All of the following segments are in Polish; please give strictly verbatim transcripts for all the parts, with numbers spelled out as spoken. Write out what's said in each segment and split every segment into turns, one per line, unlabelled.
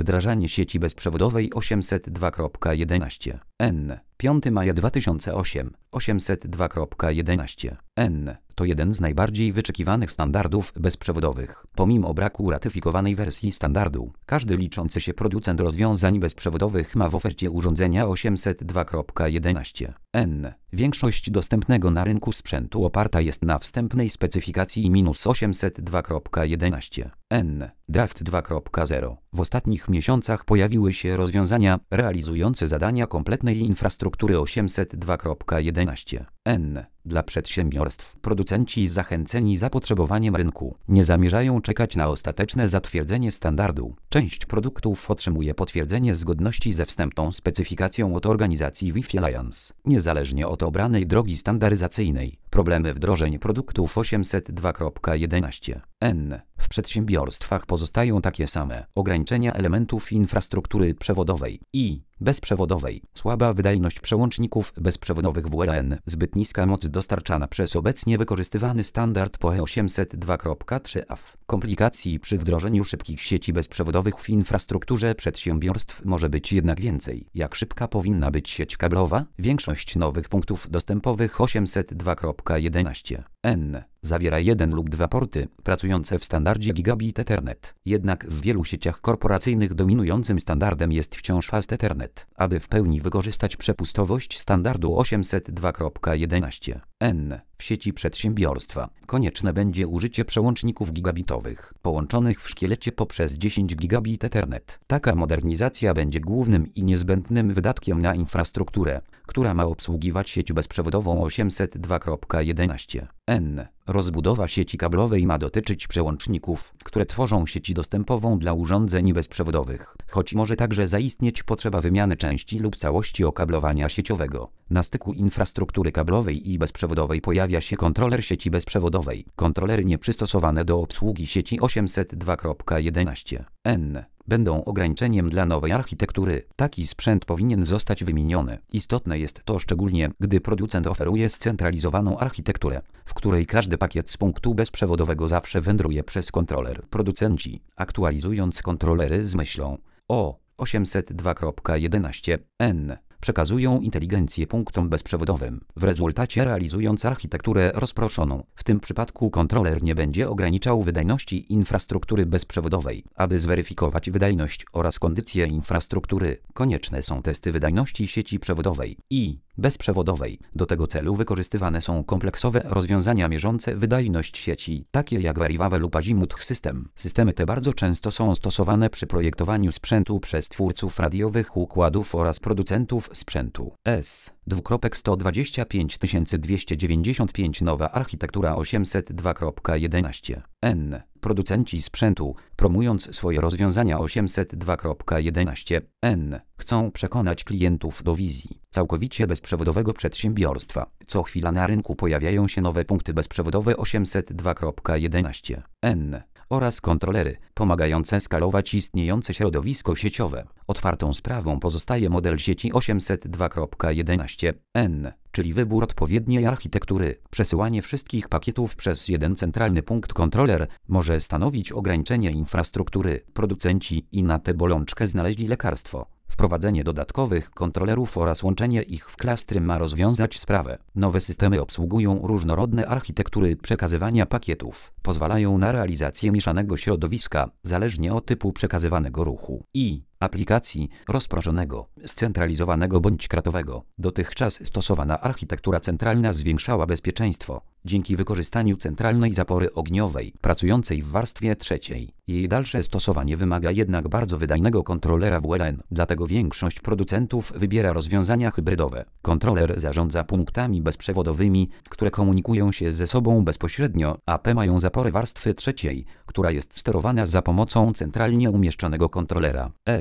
Wdrażanie sieci bezprzewodowej osiemset dwa kropka jedenaście N. piątego maja dwa tysiące ósmego. osiemset dwa kropka jedenaście N. To jeden z najbardziej wyczekiwanych standardów bezprzewodowych. Pomimo braku ratyfikowanej wersji standardu, każdy liczący się producent rozwiązań bezprzewodowych ma w ofercie urządzenia osiemset dwa kropka jedenaście N. Większość dostępnego na rynku sprzętu oparta jest na wstępnej specyfikacji minus osiemset dwa kropka jedenaście N. Draft dwa kropka zero. W ostatnich miesiącach pojawiły się rozwiązania realizujące zadania kompletnej infrastruktury osiemset dwa kropka jedenaście N. Dla przedsiębiorstw producenci zachęceni zapotrzebowaniem rynku nie zamierzają czekać na ostateczne zatwierdzenie standardu. Część produktów otrzymuje potwierdzenie zgodności ze wstępną specyfikacją od organizacji Wi-Fi Alliance, niezależnie od obranej drogi standaryzacyjnej. Problemy wdrożeń produktów osiemset dwa kropka jedenaście N. W przedsiębiorstwach pozostają takie same. Ograniczenia elementów infrastruktury przewodowej i bezprzewodowej, słaba wydajność przełączników bezprzewodowych W L A N, zbyt niska moc dostarczana przez obecnie wykorzystywany standard P O E osiemset dwa kropka trzy A W. Komplikacji przy wdrożeniu szybkich sieci bezprzewodowych w infrastrukturze przedsiębiorstw może być jednak więcej. Jak szybka powinna być sieć kablowa? Większość nowych punktów dostępowych osiemset dwa kropka jedenaście N. zawiera jeden lub dwa porty pracujące w standardzie Gigabit Ethernet. Jednak w wielu sieciach korporacyjnych dominującym standardem jest wciąż Fast Ethernet. Aby w pełni wykorzystać przepustowość standardu osiemset dwa kropka jedenaście N. w sieci przedsiębiorstwa konieczne będzie użycie przełączników gigabitowych połączonych w szkielecie poprzez dziesięć gigabit Ethernet. Taka modernizacja będzie głównym i niezbędnym wydatkiem na infrastrukturę, która ma obsługiwać sieć bezprzewodową osiemset dwa kropka jedenaście N. Rozbudowa sieci kablowej ma dotyczyć przełączników, które tworzą sieć dostępową dla urządzeń bezprzewodowych, choć może także zaistnieć potrzeba wymiany części lub całości okablowania sieciowego. Na styku infrastruktury kablowej i bezprzewodowej pojawia się kontroler sieci bezprzewodowej. Kontrolery nieprzystosowane do obsługi sieci osiemset dwa kropka jedenaście N. będą ograniczeniem dla nowej architektury. Taki sprzęt powinien zostać wymieniony. Istotne jest to szczególnie, gdy producent oferuje scentralizowaną architekturę, w której każdy pakiet z punktu bezprzewodowego zawsze wędruje przez kontroler. Producenci, aktualizując kontrolery z myślą o osiemset dwa kropka jedenaście N, przekazują inteligencję punktom bezprzewodowym, w rezultacie realizując architekturę rozproszoną. W tym przypadku kontroler nie będzie ograniczał wydajności infrastruktury bezprzewodowej. Aby zweryfikować wydajność oraz kondycję infrastruktury, konieczne są testy wydajności sieci przewodowej i bezprzewodowej. Do tego celu wykorzystywane są kompleksowe rozwiązania mierzące wydajność sieci, takie jak Variable lub Azimuth System. Systemy te bardzo często są stosowane przy projektowaniu sprzętu przez twórców radiowych układów oraz producentów sprzętu. S. sto dwadzieścia pięć tysięcy dwieście dziewięćdziesiąt pięć Nowa architektura osiemset dwa kropka jedenaście N. Producenci sprzętu, promując swoje rozwiązania osiemset dwa kropka jedenaście N, chcą przekonać klientów do wizji całkowicie bezprzewodowego przedsiębiorstwa. Co chwila na rynku pojawiają się nowe punkty bezprzewodowe osiemset dwa kropka jedenaście N oraz kontrolery pomagające skalować istniejące środowisko sieciowe. Otwartą sprawą pozostaje model sieci osiemset dwa kropka jedenaście N, czyli wybór odpowiedniej architektury. Przesyłanie wszystkich pakietów przez jeden centralny punkt kontroler może stanowić ograniczenie infrastruktury. Producenci i na tę bolączkę znaleźli lekarstwo. Wprowadzenie dodatkowych kontrolerów oraz łączenie ich w klastry ma rozwiązać sprawę. Nowe systemy obsługują różnorodne architektury przekazywania pakietów. Pozwalają na realizację mieszanego środowiska, zależnie od typu przekazywanego ruchu i aplikacji, rozproszonego, scentralizowanego bądź kratowego. Dotychczas stosowana architektura centralna zwiększała bezpieczeństwo dzięki wykorzystaniu centralnej zapory ogniowej, pracującej w warstwie trzeciej. Jej dalsze stosowanie wymaga jednak bardzo wydajnego kontrolera W L A N, dlatego większość producentów wybiera rozwiązania hybrydowe. Kontroler zarządza punktami bezprzewodowymi, które komunikują się ze sobą bezpośrednio, a P mają zaporę warstwy trzeciej, która jest sterowana za pomocą centralnie umieszczonego kontrolera. S.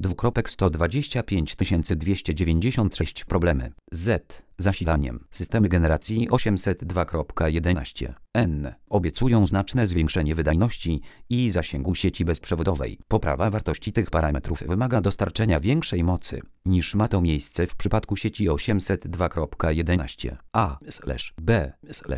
dwukropek sto dwadzieścia pięć tysięcy dwieście dziewięćdziesiąt sześć problemy. Z. Zasilaniem. Systemy generacji osiemset dwa kropka jedenaście N obiecują znaczne zwiększenie wydajności i zasięgu sieci bezprzewodowej. Poprawa wartości tych parametrów wymaga dostarczenia większej mocy, niż ma to miejsce w przypadku sieci osiemset dwa kropka jedenaście A B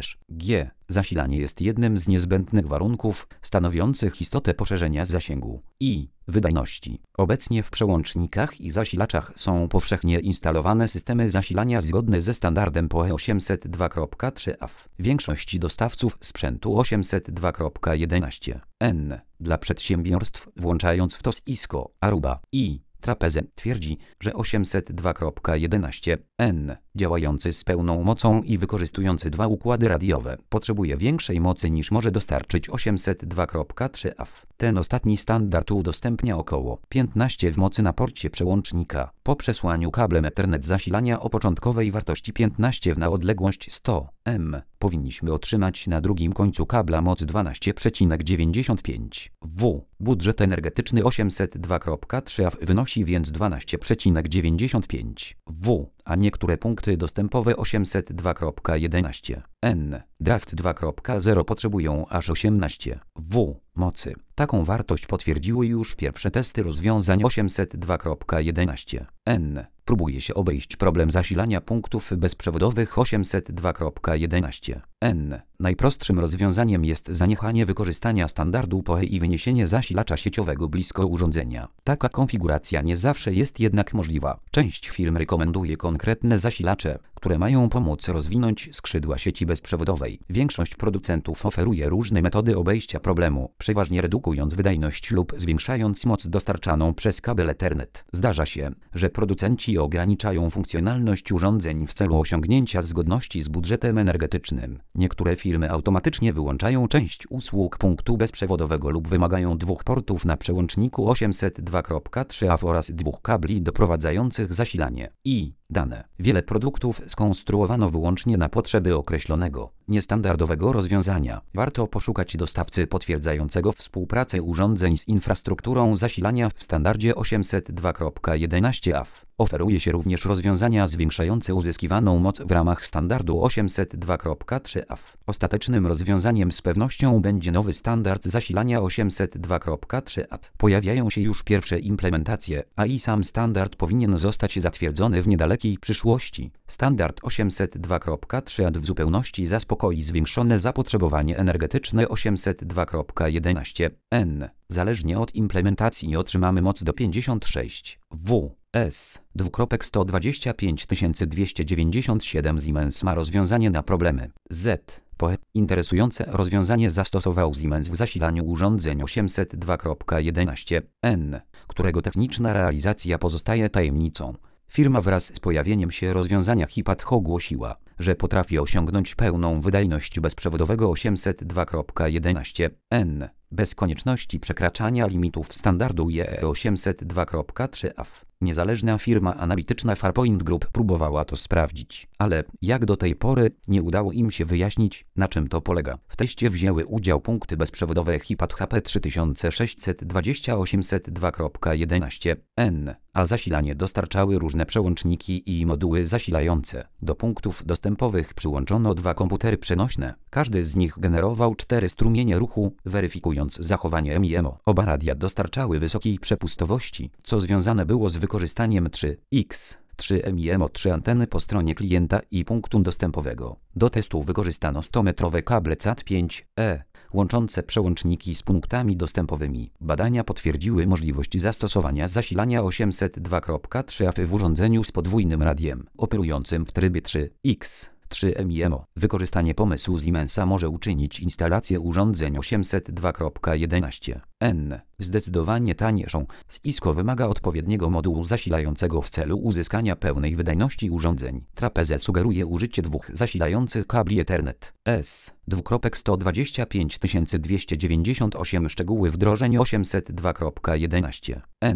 G. Zasilanie jest jednym z niezbędnych warunków stanowiących istotę poszerzenia zasięgu i wydajności. Obecnie w przełącznikach i zasilaczach są powszechnie instalowane systemy zasilania zgodne ze standardem P O E osiemset dwa kropka trzy A W większości dostawców sprzętu osiemset dwa kropka jedenaście N dla przedsiębiorstw, włączając w to Cisco, Aruba i Trapeze, twierdzi, że osiemset dwa kropka jedenaście N, działający z pełną mocą i wykorzystujący dwa układy radiowe, potrzebuje większej mocy niż może dostarczyć osiemset dwa kropka trzy A W. Ten ostatni standard udostępnia około piętnaście W mocy na porcie przełącznika. Po przesłaniu kablem Ethernet zasilania o początkowej wartości piętnaście W na odległość sto metrów powinniśmy otrzymać na drugim końcu kabla moc dwanaście przecinek dziewięćdziesiąt pięć W. Budżet energetyczny osiemset dwa kropka trzy A W wynosi więc dwanaście przecinek dziewięćdziesiąt pięć W, a niektóre punkty dostępowe osiemset dwa kropka jedenaście N Draft dwa kropka zero potrzebują aż osiemnaście W mocy. Taką wartość potwierdziły już pierwsze testy rozwiązań osiemset dwa kropka jedenaście N. Próbuje się obejść problem zasilania punktów bezprzewodowych osiemset dwa kropka jedenaście N. Najprostszym rozwiązaniem jest zaniechanie wykorzystania standardu P O E i wyniesienie zasilacza sieciowego blisko urządzenia. Taka konfiguracja nie zawsze jest jednak możliwa. Część firm rekomenduje konkretne zasilacze, które mają pomóc rozwinąć skrzydła sieci bezprzewodowej. Większość producentów oferuje różne metody obejścia problemu, przeważnie redukując wydajność lub zwiększając moc dostarczaną przez kabel Ethernet. Zdarza się, że producenci ograniczają funkcjonalność urządzeń w celu osiągnięcia zgodności z budżetem energetycznym. Niektóre firmy automatycznie wyłączają część usług punktu bezprzewodowego lub wymagają dwóch portów na przełączniku osiemset dwa kropka trzy A W oraz dwóch kabli doprowadzających zasilanie i dane. Wiele produktów skonstruowano wyłącznie na potrzeby określonego, niestandardowego rozwiązania. Warto poszukać dostawcy potwierdzającego współpracę urządzeń z infrastrukturą zasilania w standardzie osiemset dwa kropka jedenaście A W. Oferuje się również rozwiązania zwiększające uzyskiwaną moc w ramach standardu osiemset dwa kropka trzy A W. Ostatecznym rozwiązaniem z pewnością będzie nowy standard zasilania osiemset dwa kropka trzy A W. Pojawiają się już pierwsze implementacje, a i sam standard powinien zostać zatwierdzony w niedalekiej przyszłości. Standard osiemset dwa kropka trzy A W w zupełności zaspokoi zwiększone zapotrzebowanie energetyczne osiemset dwa kropka jedenaście N. Zależnie od implementacji otrzymamy moc do pięćdziesiąt sześć W. S. dwukropek sto dwadzieścia pięć tysięcy dwieście dziewięćdziesiąt siedem Siemens ma rozwiązanie na problemy. Z. P O E. Interesujące rozwiązanie zastosował Siemens w zasilaniu urządzeń osiemset dwa kropka jedenaście N, którego techniczna realizacja pozostaje tajemnicą. Firma wraz z pojawieniem się rozwiązania HIPAD ogłosiła, że potrafi osiągnąć pełną wydajność bezprzewodowego osiemset dwa kropka jedenaście N bez konieczności przekraczania limitów standardu I E E osiemset dwa kropka trzy A W. Niezależna firma analityczna Farpoint Group próbowała to sprawdzić, ale jak do tej pory nie udało im się wyjaśnić, na czym to polega. W teście wzięły udział punkty bezprzewodowe HIPAD H P trzy tysiące sześćset dwadzieścia osiemset dwa kropka jedenaście N, a zasilanie dostarczały różne przełączniki i moduły zasilające. Do punktów dostępowych przyłączono dwa komputery przenośne. Każdy z nich generował cztery strumienie ruchu, weryfikując zachowanie M I M O. Oba radia dostarczały wysokiej przepustowości, co związane było z wykorzystaniem trzy X trzy M I M O trzy anteny po stronie klienta i punktu dostępowego. Do testu wykorzystano sto metrowe kable C A T pięć E, łączące przełączniki z punktami dostępowymi. Badania potwierdziły możliwość zastosowania zasilania osiemset dwa kropka trzy A W w urządzeniu z podwójnym radiem, operującym w trybie trzy X trzy M I M O. Wykorzystanie pomysłu Siemensa może uczynić instalację urządzeń osiemset dwa kropka jedenaście N zdecydowanie taniejszą. Cisco wymaga odpowiedniego modułu zasilającego w celu uzyskania pełnej wydajności urządzeń. Trapeze sugeruje użycie dwóch zasilających kabli Ethernet. S. dwukropek sto dwadzieścia pięć tysięcy dwieście dziewięćdziesiąt osiem Szczegóły wdrożeń osiemset dwa kropka jedenaście N.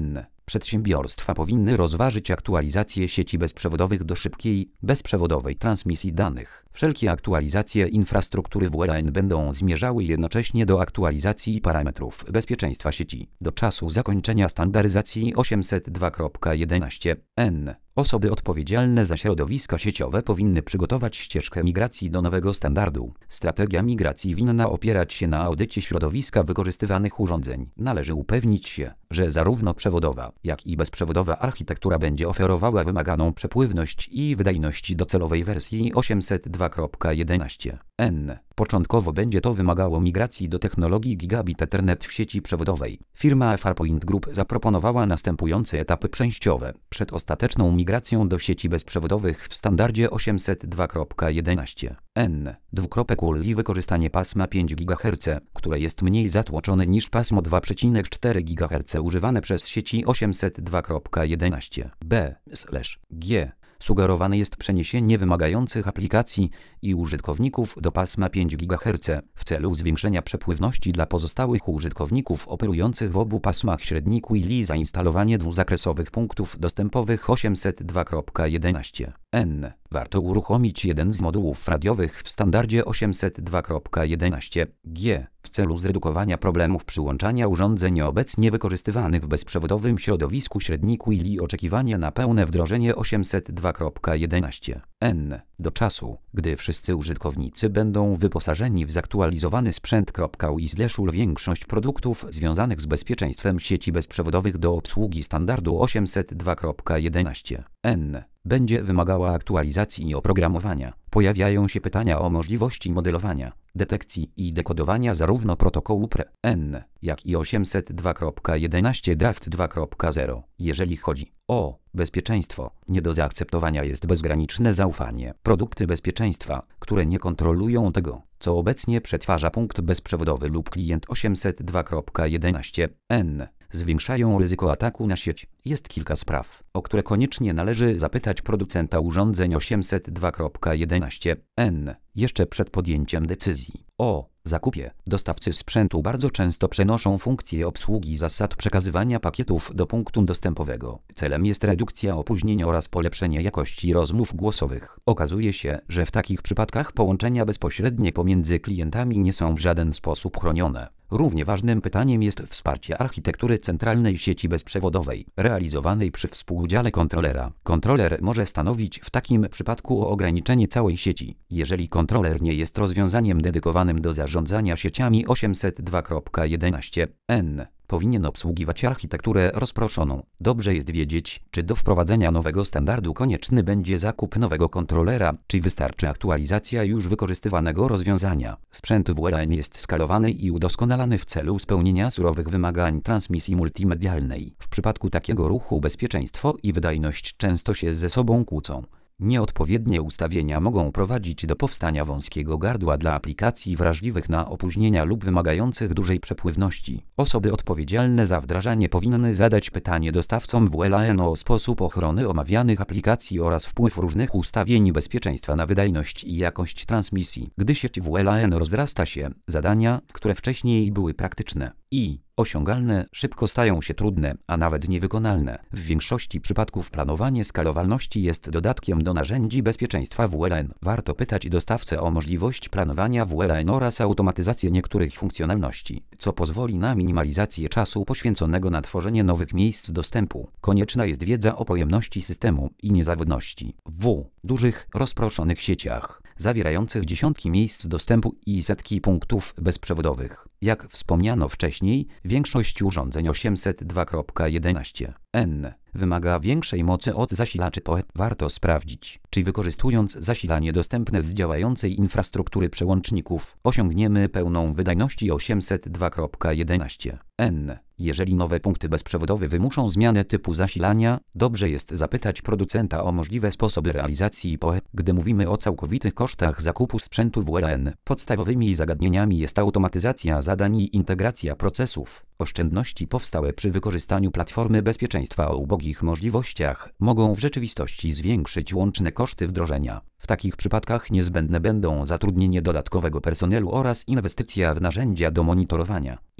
Przedsiębiorstwa powinny rozważyć aktualizację sieci bezprzewodowych do szybkiej, bezprzewodowej transmisji danych. Wszelkie aktualizacje infrastruktury W L A N będą zmierzały jednocześnie do aktualizacji parametrów bezpieczeństwa sieci. Do czasu zakończenia standaryzacji osiemset dwa kropka jedenaście N osoby odpowiedzialne za środowiska sieciowe powinny przygotować ścieżkę migracji do nowego standardu. Strategia migracji winna opierać się na audycie środowiska wykorzystywanych urządzeń. Należy upewnić się, że zarówno przewodowa, jak i bezprzewodowa architektura będzie oferowała wymaganą przepływność i wydajność docelowej wersji osiemset dwa kropka jedenaście N. Początkowo będzie to wymagało migracji do technologii Gigabit Ethernet w sieci przewodowej. Firma Farpoint Group zaproponowała następujące etapy przejściowe przed ostateczną migracją do sieci bezprzewodowych w standardzie osiemset dwa kropka jedenaście N. Dwukropek U L I wykorzystanie pasma pięć gigaherców, które jest mniej zatłoczone niż pasmo dwa przecinek cztery gigaherca używane przez sieci osiemset dwa kropka jedenaście B slash G. Sugerowane jest przeniesienie wymagających aplikacji i użytkowników do pasma pięć gigaherców w celu zwiększenia przepływności dla pozostałych użytkowników operujących w obu pasmach średniku i L I. Zainstalowanie dwuzakresowych punktów dostępowych osiemset dwa kropka jedenaście N. Warto uruchomić jeden z modułów radiowych w standardzie osiemset dwa kropka jedenaście G w celu zredukowania problemów przyłączania urządzeń obecnie wykorzystywanych w bezprzewodowym środowisku średniku i L I. Oczekiwania na pełne wdrożenie osiemset dwa kropka jedenaście N. Do czasu, gdy wszyscy użytkownicy będą wyposażeni w zaktualizowany sprzęt .U I slash U L. Większość produktów związanych z bezpieczeństwem sieci bezprzewodowych do obsługi standardu osiemset dwa kropka jedenaście N. będzie wymagała aktualizacji i oprogramowania. Pojawiają się pytania o możliwości modelowania, detekcji i dekodowania zarówno protokołu P R E N, jak i osiemset dwa kropka jedenaście Draft dwa kropka zero. Jeżeli chodzi o bezpieczeństwo, nie do zaakceptowania jest bezgraniczne zaufanie. Produkty bezpieczeństwa, które nie kontrolują tego, co obecnie przetwarza punkt bezprzewodowy lub klient osiemset dwa kropka jedenaście N, zwiększają ryzyko ataku na sieć. Jest kilka spraw, o które koniecznie należy zapytać producenta urządzeń osiemset dwa kropka jedenaście N jeszcze przed podjęciem decyzji o zakupie. Dostawcy sprzętu bardzo często przenoszą funkcję obsługi zasad przekazywania pakietów do punktu dostępowego. Celem jest redukcja opóźnień oraz polepszenie jakości rozmów głosowych. Okazuje się, że w takich przypadkach połączenia bezpośrednie pomiędzy klientami nie są w żaden sposób chronione. Równie ważnym pytaniem jest wsparcie architektury centralnej sieci bezprzewodowej, realizowanej przy współudziale kontrolera. Kontroler może stanowić w takim przypadku o ograniczenie całej sieci, jeżeli kontroler nie jest rozwiązaniem dedykowanym do zarządzania sieciami osiemset dwa kropka jedenaście N. Powinien obsługiwać architekturę rozproszoną. Dobrze jest wiedzieć, czy do wprowadzenia nowego standardu konieczny będzie zakup nowego kontrolera, czy wystarczy aktualizacja już wykorzystywanego rozwiązania. Sprzęt W L A N jest skalowany i udoskonalany w celu spełnienia surowych wymagań transmisji multimedialnej. W przypadku takiego ruchu bezpieczeństwo i wydajność często się ze sobą kłócą. Nieodpowiednie ustawienia mogą prowadzić do powstania wąskiego gardła dla aplikacji wrażliwych na opóźnienia lub wymagających dużej przepływności. Osoby odpowiedzialne za wdrażanie powinny zadać pytanie dostawcom W L A N o sposób ochrony omawianych aplikacji oraz wpływ różnych ustawień bezpieczeństwa na wydajność i jakość transmisji. Gdy sieć W L A N rozrasta się, zadania, które wcześniej były praktyczne i osiągalne, szybko stają się trudne, a nawet niewykonalne. W większości przypadków planowanie skalowalności jest dodatkiem do narzędzi bezpieczeństwa W L A N. Warto pytać dostawcę o możliwość planowania W L A N oraz automatyzację niektórych funkcjonalności, co pozwoli na minimalizację czasu poświęconego na tworzenie nowych miejsc dostępu. Konieczna jest wiedza o pojemności systemu i niezawodności w dużych, rozproszonych sieciach, zawierających dziesiątki miejsc dostępu i setki punktów bezprzewodowych. Jak wspomniano wcześniej, większość urządzeń osiemset dwa kropka jedenaście N wymaga większej mocy od zasilaczy P O E. Warto sprawdzić, czy wykorzystując zasilanie dostępne z działającej infrastruktury przełączników, osiągniemy pełną wydajność osiemset dwa kropka jedenaście N. Jeżeli nowe punkty bezprzewodowe wymuszą zmianę typu zasilania, dobrze jest zapytać producenta o możliwe sposoby realizacji P O E. Gdy mówimy o całkowitych kosztach zakupu sprzętu W L A N, podstawowymi zagadnieniami jest automatyzacja zadań i integracja procesów. Oszczędności powstałe przy wykorzystaniu platformy bezpieczeństwa o ubogich możliwościach mogą w rzeczywistości zwiększyć łączne koszty wdrożenia. W takich przypadkach niezbędne będą zatrudnienie dodatkowego personelu oraz inwestycja w narzędzia do monitorowania i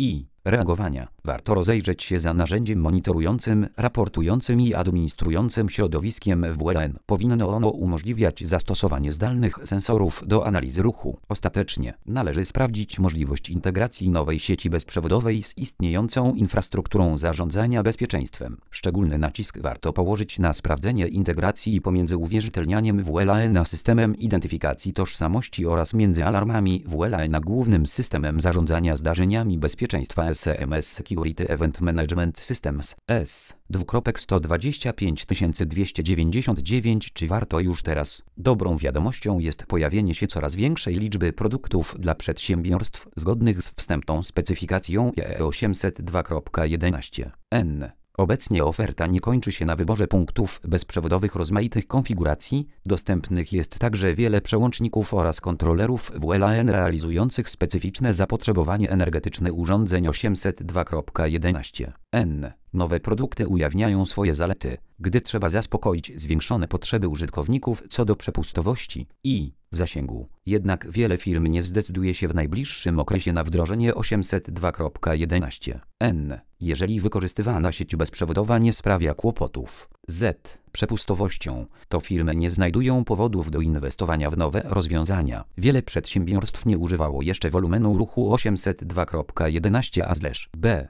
reagowania. Warto rozejrzeć się za narzędziem monitorującym, raportującym i administrującym środowiskiem W W L A N. Powinno ono umożliwiać zastosowanie zdalnych sensorów do analizy ruchu. Ostatecznie należy sprawdzić możliwość integracji nowej sieci bezprzewodowej z istniejącą infrastrukturą zarządzania bezpieczeństwem. Szczególny nacisk warto położyć na sprawdzenie integracji pomiędzy uwierzytelnianiem W W L A N a systemem identyfikacji tożsamości oraz między alarmami W W L A N a głównym systemem zarządzania zdarzeniami bezpieczeństwa S E M S Security Event Management Systems S sto dwadzieścia pięć dwieście dziewięćdziesiąt dziewięć. Czy warto już teraz? Dobrą wiadomością jest pojawienie się coraz większej liczby produktów dla przedsiębiorstw zgodnych z wstępną specyfikacją E E osiemset dwa kropka jedenaście N. Obecnie oferta nie kończy się na wyborze punktów bezprzewodowych rozmaitych konfiguracji. Dostępnych jest także wiele przełączników oraz kontrolerów W W L A N realizujących specyficzne zapotrzebowanie energetyczne urządzeń osiemset dwa kropka jedenaście N. Nowe produkty ujawniają swoje zalety, gdy trzeba zaspokoić zwiększone potrzeby użytkowników co do przepustowości i zasięgu. Jednak wiele firm nie zdecyduje się w najbliższym okresie na wdrożenie osiemset dwa kropka jedenaście N. Jeżeli wykorzystywana sieć bezprzewodowa nie sprawia kłopotów z przepustowością, to firmy nie znajdują powodów do inwestowania w nowe rozwiązania. Wiele przedsiębiorstw nie używało jeszcze wolumenu ruchu osiemset dwa kropka jedenaście A B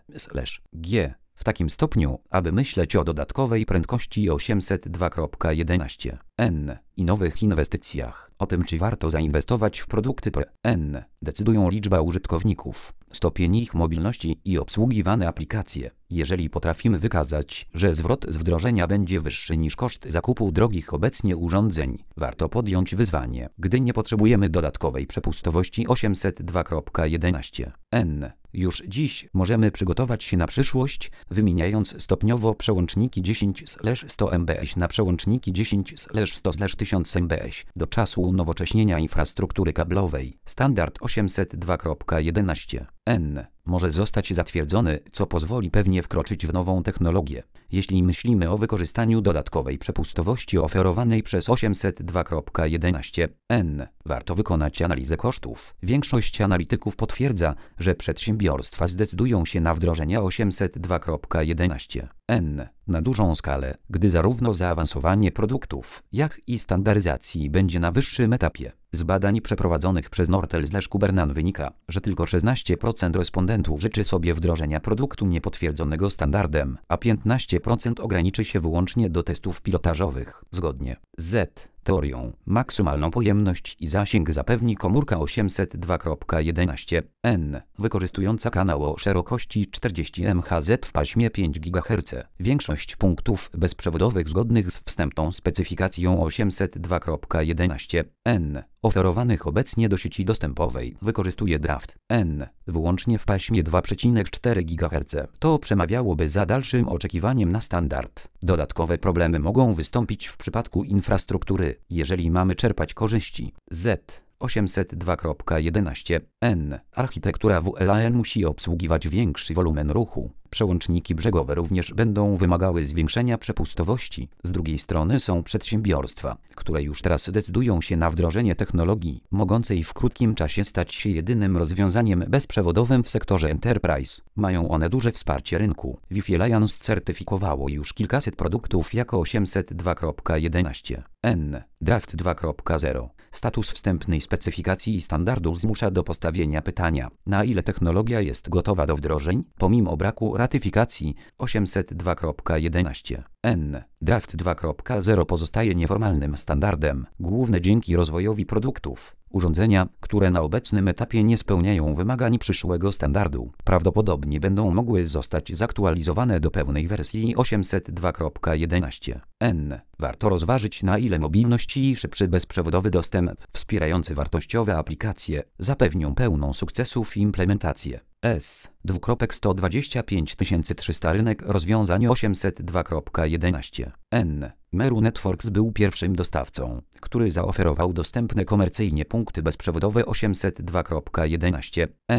G w takim stopniu, aby myśleć o dodatkowej prędkości osiemset dwa kropka jedenaście N i nowych inwestycjach. O tym, czy warto zainwestować w produkty P N, decydują liczba użytkowników, stopień ich mobilności i obsługiwane aplikacje. Jeżeli potrafimy wykazać, że zwrot z wdrożenia będzie wyższy niż koszt zakupu drogich obecnie urządzeń, warto podjąć wyzwanie, gdy nie potrzebujemy dodatkowej przepustowości osiemset dwa kropka jedenaście N. Już dziś możemy przygotować się na przyszłość, wymieniając stopniowo przełączniki dziesięć sto M B S na przełączniki dziesięć sto tysiąc M B S do czasu unowocześnienia infrastruktury kablowej. Standard osiemset dwa kropka jedenaście N może zostać zatwierdzony, co pozwoli pewnie wkroczyć w nową technologię. Jeśli myślimy o wykorzystaniu dodatkowej przepustowości oferowanej przez osiemset dwa kropka jedenaście N, warto wykonać analizę kosztów. Większość analityków potwierdza, że przedsiębiorstwa zdecydują się na wdrożenie osiemset dwa kropka jedenaście N na dużą skalę, gdy zarówno zaawansowanie produktów, jak i standaryzacji będzie na wyższym etapie. Z badań przeprowadzonych przez Nortel/Kubernan wynika, że tylko szesnaście procent respondentów życzy sobie wdrożenia produktu niepotwierdzonego standardem, a piętnaście procent ograniczy się wyłącznie do testów pilotażowych. Zgodnie z teorią, maksymalną pojemność i zasięg zapewni komórka osiemset dwa kropka jedenaście N, wykorzystująca kanał o szerokości czterdzieści megaherców w paśmie pięć gigaherców. Większość punktów bezprzewodowych zgodnych z wstępną specyfikacją osiemset dwa kropka jedenaście N oferowanych obecnie do sieci dostępowej wykorzystuje draft N wyłącznie w paśmie dwa przecinek cztery gigaherca. To przemawiałoby za dalszym oczekiwaniem na standard. Dodatkowe problemy mogą wystąpić w przypadku infrastruktury, jeżeli mamy czerpać korzyści z osiemset dwa kropka jedenaście N. Architektura W W L A N musi obsługiwać większy wolumen ruchu. Przełączniki brzegowe również będą wymagały zwiększenia przepustowości. Z drugiej strony są przedsiębiorstwa, które już teraz decydują się na wdrożenie technologii, mogącej w krótkim czasie stać się jedynym rozwiązaniem bezprzewodowym w sektorze Enterprise. Mają one duże wsparcie rynku. Wi-Fi Alliance certyfikowało już kilkaset produktów jako osiemset dwa kropka jedenaście N. Draft dwa kropka zero. Status wstępnej specyfikacji i standardu zmusza do postawienia pytania, na ile technologia jest gotowa do wdrożeń, pomimo braku ratyfikacji. osiemset dwa kropka jedenaście N. Draft dwa kropka zero pozostaje nieformalnym standardem, głównie dzięki rozwojowi produktów. Urządzenia, które na obecnym etapie nie spełniają wymagań przyszłego standardu, prawdopodobnie będą mogły zostać zaktualizowane do pełnej wersji osiemset dwa kropka jedenaście N. Warto rozważyć, na ile mobilność i szybszy bezprzewodowy dostęp wspierający wartościowe aplikacje zapewnią pełną sukcesów implementację. S sto dwadzieścia pięć tysięcy trzysta Rynek rozwiązań osiemset dwa kropka jedenaście N. Meru Networks był pierwszym dostawcą, który zaoferował dostępne komercyjnie punkty bezprzewodowe osiemset dwa kropka jedenaście N.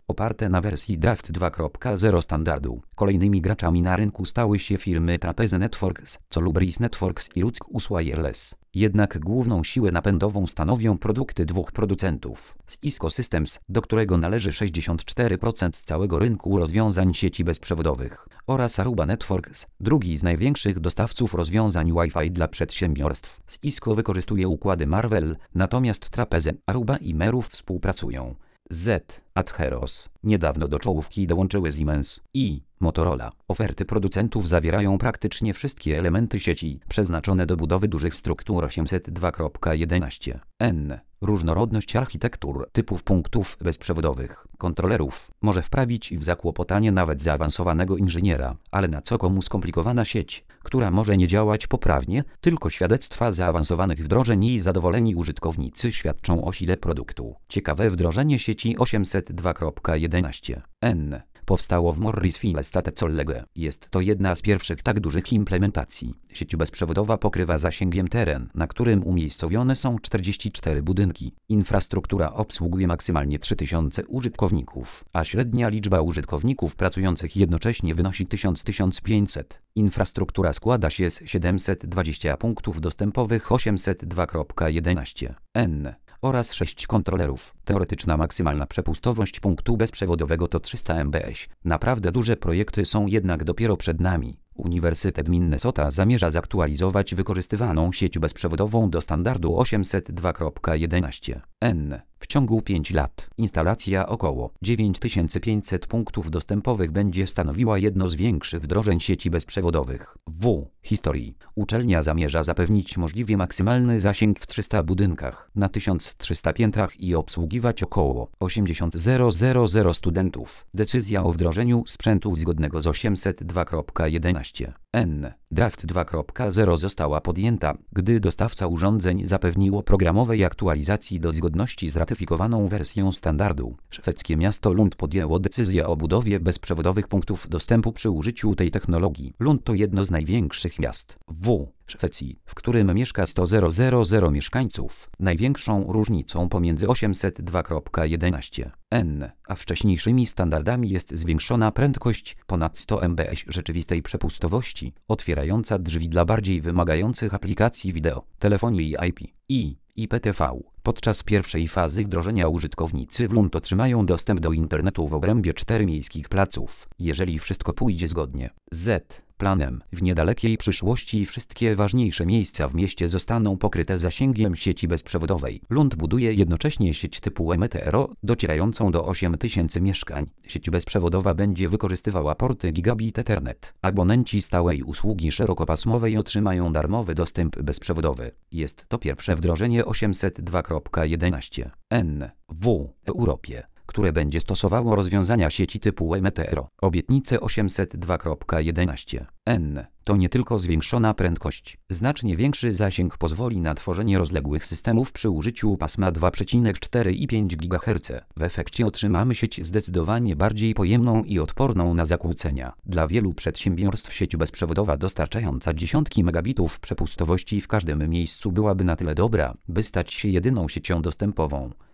oparte na wersji Draft dwa kropka zero standardu. Kolejnymi graczami na rynku stały się firmy Trapeze Networks, Solubris Networks i Ruckus Wireless. Jednak główną siłę napędową stanowią produkty dwóch producentów: Cisco Systems, do którego należy sześćdziesiąt cztery procent całego rynku rozwiązań sieci bezprzewodowych, oraz Aruba Networks, drugi z największych dostawców rozwiązań Wi-Fi dla przedsiębiorstw. Cisco wykorzystuje układy Marvell, natomiast Trapeze, Aruba i Meru współpracują. Z. Atheros. Niedawno do czołówki dołączyły Siemens i Motorola. Oferty producentów zawierają praktycznie wszystkie elementy sieci przeznaczone do budowy dużych struktur osiemset dwa kropka jedenaście N. Różnorodność architektur, typów punktów bezprzewodowych, kontrolerów może wprawić w zakłopotanie nawet zaawansowanego inżyniera, ale na co komu skomplikowana sieć, która może nie działać poprawnie, tylko świadectwa zaawansowanych wdrożeń i zadowoleni użytkownicy świadczą o sile produktu. Ciekawe wdrożenie sieci osiemset dwa kropka jedenaście N powstało w Morrisville State College. Jest to jedna z pierwszych tak dużych implementacji. Sieć bezprzewodowa pokrywa zasięgiem teren, na którym umiejscowione są czterdzieści cztery budynki. Infrastruktura obsługuje maksymalnie trzy tysiące użytkowników, a średnia liczba użytkowników pracujących jednocześnie wynosi tysiąc do tysiąca pięćset. Infrastruktura składa się z siedemset dwudziestu punktów dostępowych osiemset dwa kropka jedenaście N oraz sześć kontrolerów. Teoretyczna maksymalna przepustowość punktu bezprzewodowego to trzysta megabitów. Naprawdę duże projekty są jednak dopiero przed nami. Uniwersytet Minnesota zamierza zaktualizować wykorzystywaną sieć bezprzewodową do standardu osiemset dwa kropka jedenaście N w ciągu pięciu lat. Instalacja około dziewięć tysięcy pięćset punktów dostępowych będzie stanowiła jedno z większych wdrożeń sieci bezprzewodowych w historii. Uczelnia zamierza zapewnić możliwie maksymalny zasięg w trzystu budynkach na tysiąc trzysta piętrach i obsługiwać około osiemdziesiąt tysięcy studentów. Decyzja o wdrożeniu sprzętu zgodnego z osiemset dwa kropka jedenaście N Draft dwa kropka zero została podjęta, gdy dostawca urządzeń zapewniło programowej aktualizacji do zgodności z ratyfikowaną wersją standardu. Szwedzkie miasto Lund podjęło decyzję o budowie bezprzewodowych punktów dostępu przy użyciu tej technologii. Lund to jedno z największych miast w Szwecji, w którym mieszka sto tysięcy mieszkańców. Największą różnicą pomiędzy osiemset dwa kropka jedenaście N a wcześniejszymi standardami jest zwiększona prędkość ponad sto megabitów rzeczywistej przepustowości, otwierająca drzwi dla bardziej wymagających aplikacji wideo, telefonii I P i I P T V. Podczas pierwszej fazy wdrożenia użytkownicy w Lund otrzymają dostęp do internetu w obrębie czterech miejskich placów, jeżeli wszystko pójdzie zgodnie z planem. W niedalekiej przyszłości wszystkie ważniejsze miejsca w mieście zostaną pokryte zasięgiem sieci bezprzewodowej. Lund buduje jednocześnie sieć typu M T R O docierającą do ośmiu tysięcy mieszkań. Sieć bezprzewodowa będzie wykorzystywała porty Gigabit Ethernet. Abonenci stałej usługi szerokopasmowej otrzymają darmowy dostęp bezprzewodowy. Jest to pierwsze wdrożenie osiemset dwa kropka jedenaście N w Europie, które będzie stosowało rozwiązania sieci typu M T R O. Obietnice osiemset dwa kropka jedenaście N to nie tylko zwiększona prędkość. Znacznie większy zasięg pozwoli na tworzenie rozległych systemów przy użyciu pasma dwa przecinek cztery i pięć gigaherca. W efekcie otrzymamy sieć zdecydowanie bardziej pojemną i odporną na zakłócenia. Dla wielu przedsiębiorstw sieć bezprzewodowa dostarczająca dziesiątki megabitów przepustowości w każdym miejscu byłaby na tyle dobra, by stać się jedyną siecią dostępową.